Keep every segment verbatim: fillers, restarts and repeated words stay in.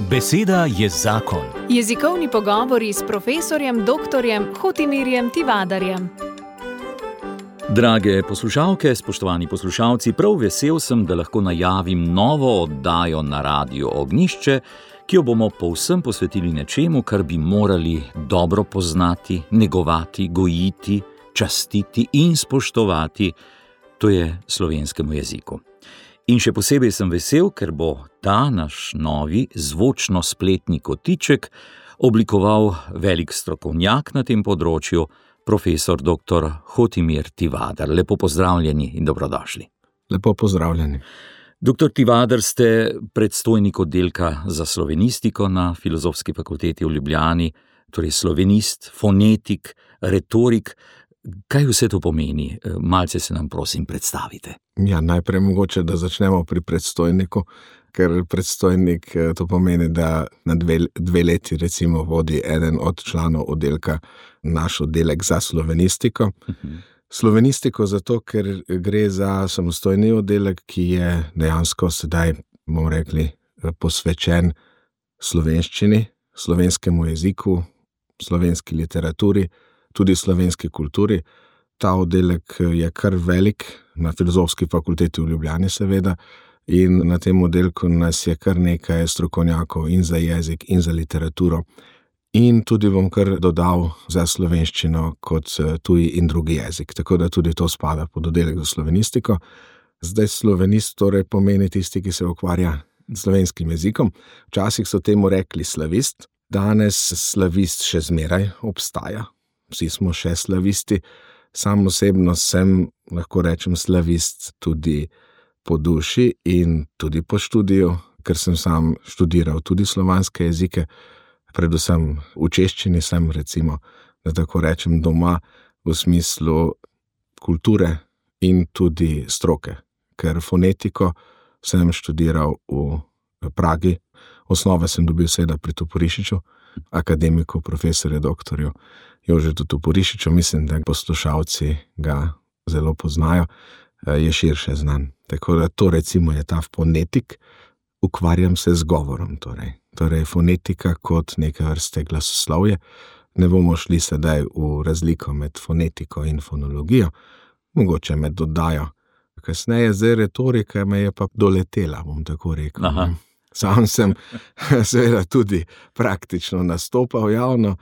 Beseda je zakon. Jezikovni pogovori s profesorjem doktorjem Hotimirjem Tivadarjem. Drage poslušalke, spoštovani poslušalci, prav vesel sem, da lahko najavim novo oddajo na Radiu Ognjišče, ki jo bomo povsem posvetili nečemu, kar bi morali dobro poznati, negovati, gojiti, častiti in spoštovati, to je slovenskemu jeziku. In še posebej sem vesel, ker bo ta naš novi zvočno-spletni kotiček oblikoval velik strokovnjak na tem področju, profesor doktor Hotimir Tivadar. Lepo pozdravljeni in dobrodošli. Lepo pozdravljeni. Doktor Tivadar, ste predstojnik oddelka za slovenistiko na Filozofski fakulteti v Ljubljani, torej slovenist, fonetik, retorik. Kaj vse to pomeni? Malce se nam prosim predstavite. Ja, najprej mogoče, da začnemo pri predstojniku, ker predstojnik to pomeni, da na dve, dve leti recimo vodi eden od članov oddelka naš oddelek za slovenistiko. Uh-huh. Slovenistiko zato, ker gre za samostojni oddelek, ki je dejansko sedaj, bomo rekli, posvečen slovenščini, slovenskemu jeziku, slovenski literaturi, tudi slovenski kulturi. Ta oddelek je kar velik, na Filozofski fakulteti v Ljubljani seveda, in na tem oddelku nas je kar nekaj strokovnjakov in za jezik in za literaturo. In tudi bom kar dodal za slovenščino kot tuji in drugi jezik, tako da tudi to spada pod oddelek za slovenistiko. Zdaj slovenist torej pomeni tisti, ki se ukvarja s slovenskim jezikom. Včasih so temu rekli slavist, danes slavist še zmeraj obstaja. Vsi smo še slavisti, sam osebno sem, lahko rečem, slavist tudi po duši in tudi po študiju, ker sem sam študiral tudi slovanske jezike, predvsem v češčini sem, recimo, da tako rečem, doma v smislu kulture in tudi stroke, ker fonetiko sem študiral v Pragi, osnove sem dobil seveda pri Toporišiču, akademiku, profesorju, doktorju Jožetu Toporišiču, mislim, da poslušalci ga zelo poznajo, je širše znan. Tako da to recimo je ta fonetik, ukvarjam se z govorom, torej. Torej fonetika kot neke vrste glasoslovje. Ne bomo šli sedaj v razliko med fonetiko in fonologijo, mogoče med dodajo. Kasneje zdaj retorika me je pa doletela, bom tako rekel. Aha. Sam sem seveda tudi praktično nastopal javno,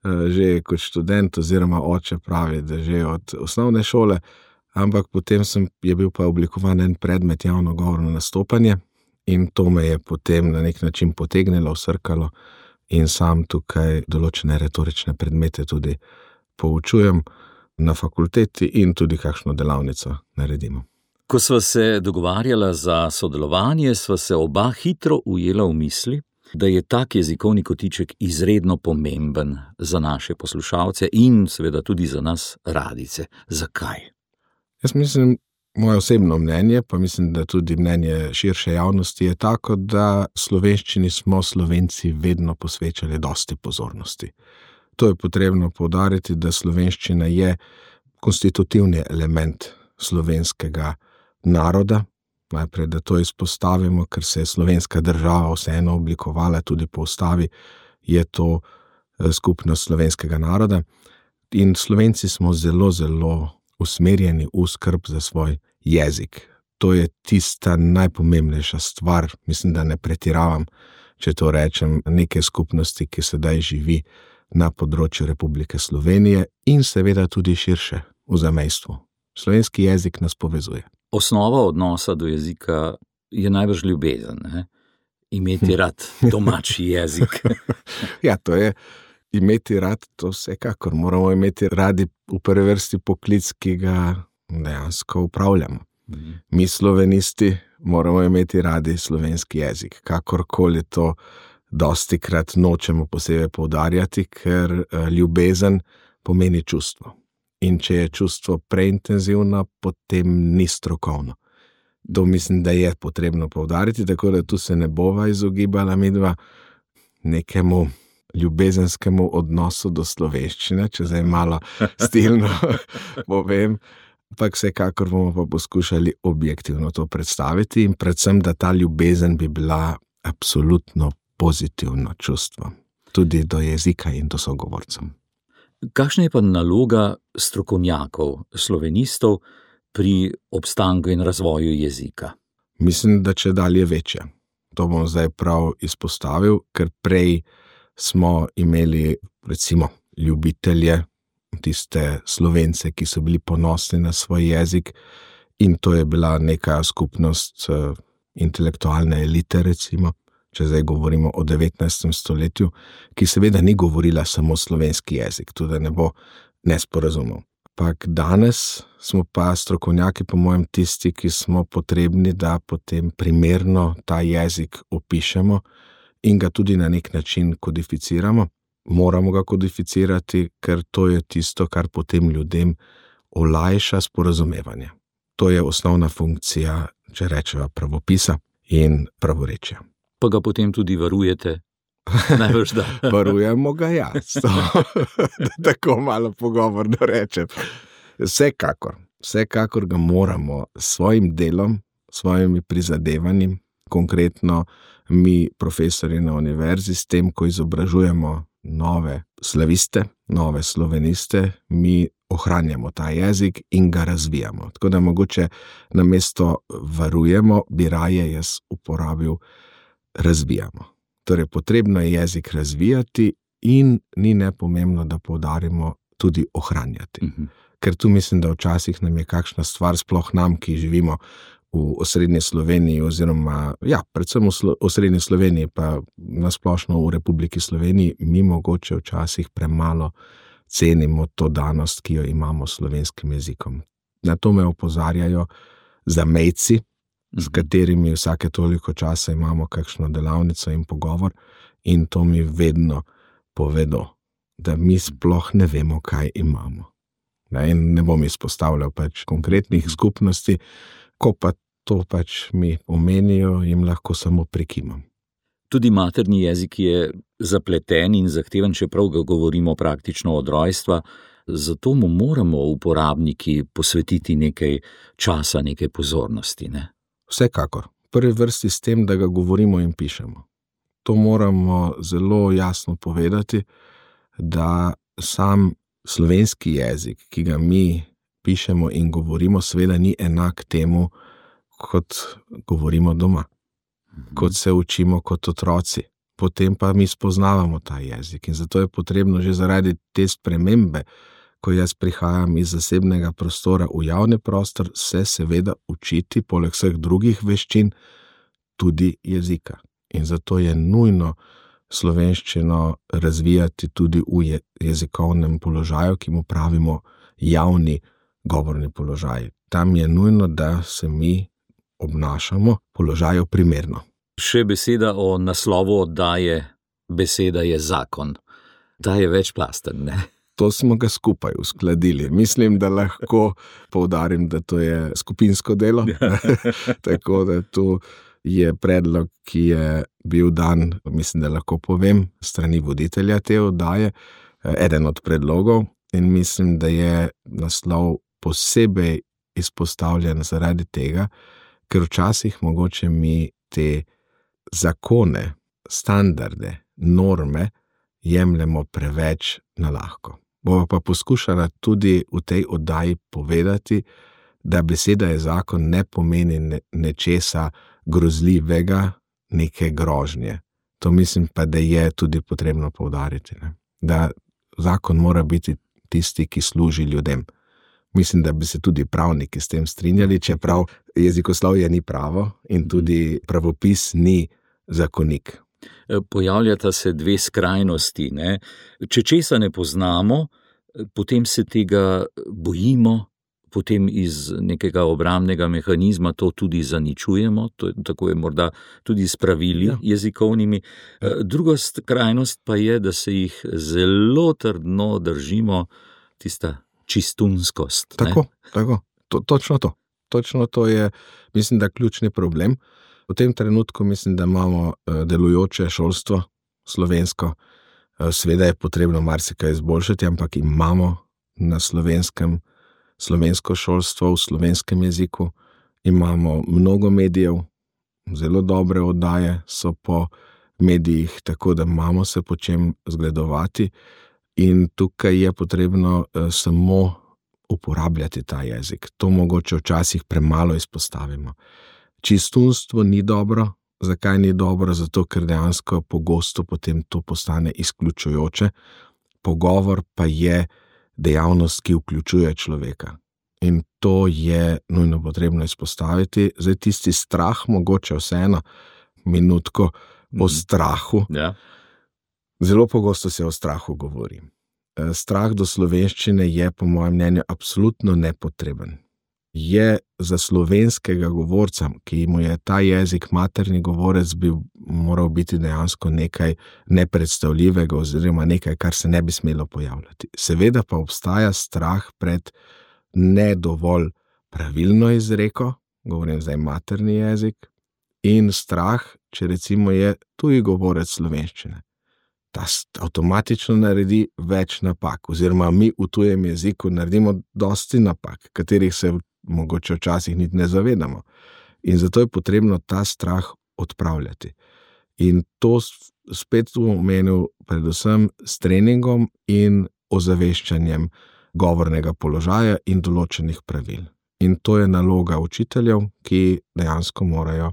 že kot študent oziroma oče pravi, da že od osnovne šole, ampak potem sem, je bil pa oblikovan en predmet javno govorno nastopanje in to me je potem na nek način potegnilo, vsrkalo in sam tukaj določene retorične predmete tudi poučujem na fakulteti in tudi kakšno delavnico naredimo. Ko sva se dogovarjala za sodelovanje, sva se oba hitro ujela v misli, da je tak jezikovni kotiček izredno pomemben za naše poslušalce in seveda tudi za nas radijce. Zakaj? Jaz mislim, moje osebno mnenje, pa mislim, da tudi mnenje širše javnosti je tako, da slovenščini smo Slovenci vedno posvečali dosti pozornosti. To je potrebno poudariti, da slovenščina je konstitutivni element slovenskega naroda, najprej, da to izpostavimo, ker se je slovenska država vseeno oblikovala tudi po ustavi, je to skupnost slovenskega naroda in Slovenci smo zelo, zelo usmerjeni v skrb za svoj jezik. To je tista najpomembnejša stvar, mislim, da ne pretiravam, če to rečem, neke skupnosti, ki sedaj živi na področju Republike Slovenije in seveda tudi širše v zamejstvu. Slovenski jezik nas povezuje. Osnova odnosa do jezika je najbrž ljubezen, ne? Imeti rad domači jezik. Ja, to je imeti rad, to vsekakor moramo imeti radi v prvi vrsti poklic, ki ga dejansko upravljamo. Mhm. Mi slovenisti moramo imeti radi slovenski jezik, kakorkoli to dostikrat nočemo posebej poudarjati, ker ljubezen pomeni čustvo. In če je čustvo preintenzivno, potem ni strokovno. To mislim, da je potrebno poudariti, tako da tu se ne bova izogibala midva nekemu ljubezenskemu odnosu do slovenščine, če zdaj malo stilno povem, ampak vsekakor bomo pa poskušali objektivno to predstaviti in predvsem, da ta ljubezen bi bila absolutno pozitivno čustvo, tudi do jezika in do sogovorcev. Kakšna je pa naloga strokovnjakov, slovenistov pri obstanku in razvoju jezika? Mislim, da če dalje večja. To bom zdaj prav izpostavil, ker prej smo imeli recimo ljubitelje, tiste Slovence, ki so bili ponosni na svoj jezik, in to je bila neka skupnost intelektualne elite, recimo, če zdaj govorimo o devetnajstem stoletju, ki seveda ni govorila samo slovenski jezik, tudi ne bo nesporazumov. Ampak danes smo pa strokovnjaki, po mojem, tisti, ki smo potrebni, da potem primerno ta jezik opišemo in ga tudi na nek način kodificiramo. Moramo ga kodificirati, ker to je tisto, kar potem ljudem olajša sporazumevanje. To je osnovna funkcija, če rečeva, pravopisa in pravorečja. Pa ga potem tudi varujete? Najbrž da. Varujemo ga, ja. Da tako malo pogovorno rečem. Vsekakor, vsekakor ga moramo s svojim delom, svojimi prizadevanji, konkretno mi, profesori na univerzi, s tem, ko izobražujemo nove slaviste, nove sloveniste, mi ohranjamo ta jezik in ga razvijamo. Tako da mogoče namesto varujemo, bi raje jaz uporabil razvijamo. Torej, potrebno je jezik razvijati in ni nepomembno, da poudarimo tudi ohranjati. Uh-huh. Ker tu mislim, da včasih nam je kakšna stvar, sploh nam, ki živimo v osrednji Sloveniji oziroma, ja, predvsem v Slo- osrednji Sloveniji, pa nasplošno v Republiki Sloveniji, mi mogoče včasih premalo cenimo to danost, ki jo imamo s slovenskim jezikom. Na to me opozarjajo zamejci, s katerimi vsake toliko časa imamo kakšno delavnico in pogovor, in to mi vedno povedo, da mi sploh ne vemo, kaj imamo. Ne, in ne bom izpostavljal pač konkretnih skupnosti, ko pa to pač mi omenijo, jim lahko samo prikimam. Tudi materni jezik je zapleten in zahteven, čeprav ga govorimo praktično od rojstva, zato mu moramo uporabniki posvetiti nekaj časa, nekaj pozornosti, ne? Vsekakor. V prvi vrsti s tem, da ga govorimo in pišemo. To moramo zelo jasno povedati, da sam slovenski jezik, ki ga mi pišemo in govorimo, seveda ni enak temu, kot govorimo doma, kot se učimo kot otroci. Potem pa mi spoznavamo ta jezik in zato je potrebno že zaradi te spremembe, ko jaz prihajam iz zasebnega prostora v javni prostor, se seveda učiti, poleg vseh drugih veščin, tudi jezika. In zato je nujno slovenščino razvijati tudi v jezikovnem položaju, ki mu pravimo javni govorni položaj. Tam je nujno, da se mi obnašamo položaju primerno. Še beseda o naslovu oddaje, beseda je zakon. Ta je večplasten, ne? To smo ga skupaj uskladili. Mislim, da lahko poudarim, da to je skupinsko delo. Tako da tu je predlog, ki je bil dan, mislim, da lahko povem, strani voditelja te oddaje, eden od predlogov, in mislim, da je naslov posebej izpostavljen zaradi tega, ker včasih mogoče mi te zakone, standarde, norme jemljemo preveč na lahko. Bova pa poskušala tudi v tej oddaji povedati, da beseda je zakon ne pomeni ne, nečesa grozljivega, neke grožnje. To mislim pa, da je tudi potrebno poudariti, ne? Da zakon mora biti tisti, ki služi ljudem. Mislim, da bi se tudi pravniki s tem strinjali, čeprav jezikoslovje ni pravo in tudi pravopis ni zakonik. Pojavljata se dve skrajnosti, ne? Če česa ne poznamo, potem se tega bojimo, potem iz nekega obrambnega mehanizma to tudi zaničujemo, to, tako je morda tudi s pravili ja. jezikovnimi. Druga skrajnost pa je, da se jih zelo trdno držimo, tista čistunskost. Tako, tako. To, točno to. Točno to je, mislim, da ključni problem. V tem trenutku mislim, da imamo delujoče šolstvo slovensko. Seveda je potrebno marsikaj izboljšati, ampak imamo na slovenskem slovensko šolstvo v slovenskem jeziku. Imamo mnogo medijev, zelo dobre oddaje so po medijih, tako da imamo se po čem zgledovati in tukaj je potrebno uh, samo uporabljati ta jezik. To mogoče včasih premalo izpostavimo. Čistunstvo ni dobro. Zakaj ni dobro? Zato, ker dejansko pogosto potem to postane izključujoče. Pogovor pa je dejavnost, ki vključuje človeka. In to je nujno potrebno izpostaviti. Zdaj tisti strah, mogoče vseeno minutko o strahu. Ja. Zelo pogosto se o strahu govori. Strah do slovenščine je po mojem mnenju absolutno nepotreben. Je za slovenskega govorca, ki mu je ta jezik materni govorec, bi moral biti dejansko nekaj nepredstavljivega oziroma nekaj, kar se ne bi smelo pojavljati. Seveda pa obstaja strah pred ne dovolj pravilno izreko, govorim zdaj materni jezik, in strah, če recimo je tuji govorec slovenščine. Ta avtomatično naredi več napak, oziroma mi v tujem jeziku naredimo dosti napak, katerih se mogoče včasih niti ne zavedamo. In zato je potrebno ta strah odpravljati. In to spet omenil predvsem s treningom in ozaveščanjem govornega položaja in določenih pravil. In to je naloga učiteljev, ki dejansko morajo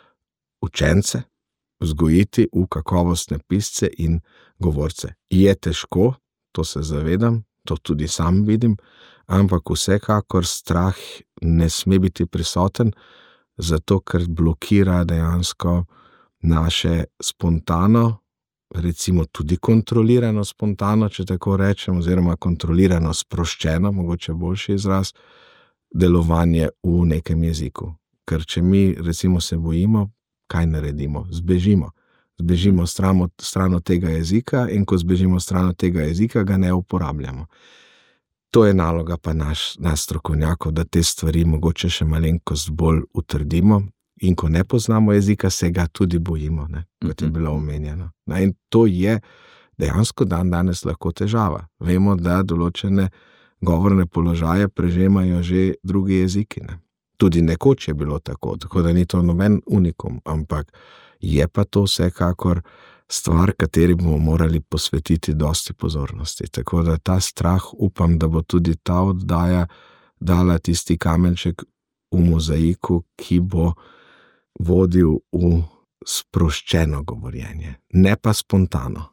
učence vzgojiti v kakovostne pisce in govorce. Je težko, to se zavedam, to tudi sam vidim, ampak vsekakor strah ne sme biti prisoten, zato ker blokira dejansko naše spontano, recimo tudi kontrolirano spontano, če tako rečem, oziroma kontrolirano sproščeno, mogoče boljši izraz, delovanje v nekem jeziku. Ker če mi recimo se bojimo, kaj naredimo? Zbežimo. Zbežimo stran od, stran od tega jezika in ko zbežimo stran od tega jezika, ga ne uporabljamo. To je naloga pa naš, naš strokovnjakov, da te stvari mogoče še malenkost bolj utrdimo in ko ne poznamo jezika, se ga tudi bojimo, ne, kot je bilo omenjeno. In to je dejansko dan danes lahko težava. Vemo, da določene govorne položaje prežemajo že drugi jeziki, ne. Tudi nekoč je bilo tako, tako da ni to noben unikum, ampak je pa to vsekakor stvar, kateri bomo morali posvetiti dosti pozornosti. Tako da ta strah, upam, da bo tudi ta oddaja dala tisti kamenček v mozaiku, ki bo vodil v sproščeno govorjenje, ne pa spontano.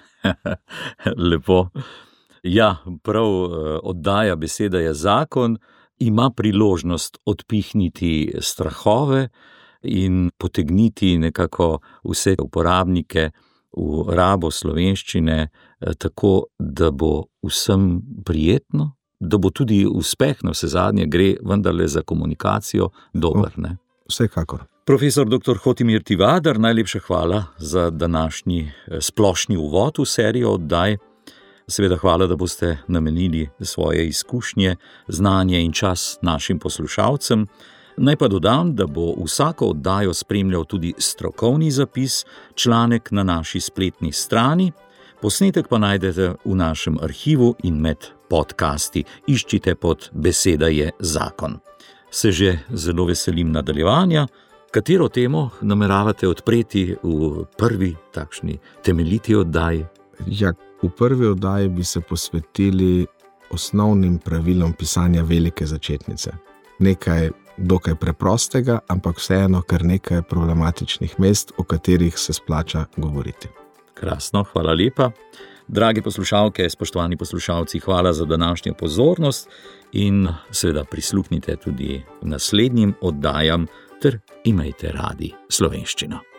Lepo. Ja, prav oddaja Beseda je zakon, ima priložnost odpihniti strahove in potegniti nekako vse uporabnike v rabo slovenščine tako, da bo vsem prijetno, da bo tudi uspeh, na vse zadnje gre vendarle za komunikacijo dober, ne? Vsekakor. Profesor doktor Hotimir Tivadar, najlepša hvala za današnji splošni uvod v serijo oddaj. Seveda hvala, da boste namenili svoje izkušnje, znanje in čas našim poslušalcem. Naj pa dodam, da bo vsako oddajo spremljal tudi strokovni zapis, članek na naši spletni strani, posnetek pa najdete v našem arhivu in med podcasti. Iščite pod Beseda je zakon. Se že zelo veselim nadaljevanja. Katero temo nameravate odpreti v prvi takšni temeljiti oddaji? Ja, v prvi oddaji bi se posvetili osnovnim pravilom pisanja velike začetnice. Nekaj dokaj preprostega, ampak vseeno kar nekaj problematičnih mest, o katerih se splača govoriti. Krasno, hvala lepa. Dragi poslušalke, spoštovani poslušalci, hvala za današnjo pozornost in seveda prisluhnite tudi naslednjim oddajam ter imejte radi slovenščino.